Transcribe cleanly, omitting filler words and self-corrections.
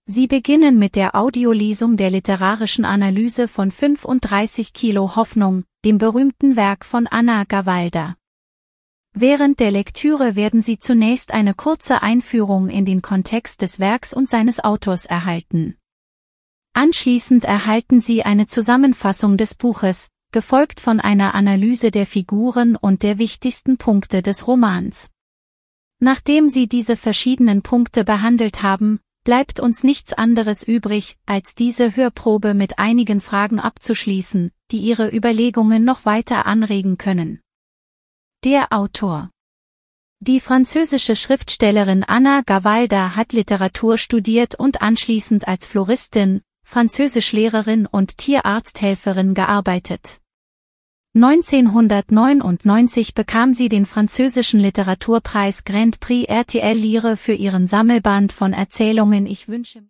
Sie beginnen mit der Audiolesung der literarischen Analyse von 35 Kilo Hoffnung, dem berühmten Werk von Anna Gavalda. Während der Lektüre werden Sie zunächst eine kurze Einführung in den Kontext des Werks und seines Autors erhalten. Anschließend erhalten Sie eine Zusammenfassung des Buches, gefolgt von einer Analyse der Figuren und der wichtigsten Punkte des Romans. Nachdem Sie diese verschiedenen Punkte behandelt haben, bleibt uns nichts anderes übrig, als diese Hörprobe mit einigen Fragen abzuschließen, die Ihre Überlegungen noch weiter anregen können. Der Autor. Die französische Schriftstellerin Anna Gavalda hat Literatur studiert und anschließend als Floristin, Französischlehrerin und Tierarzthelferin gearbeitet. 1999 bekam sie den französischen Literaturpreis Grand Prix RTL Lire für ihren Sammelband von Erzählungen Ich wünsche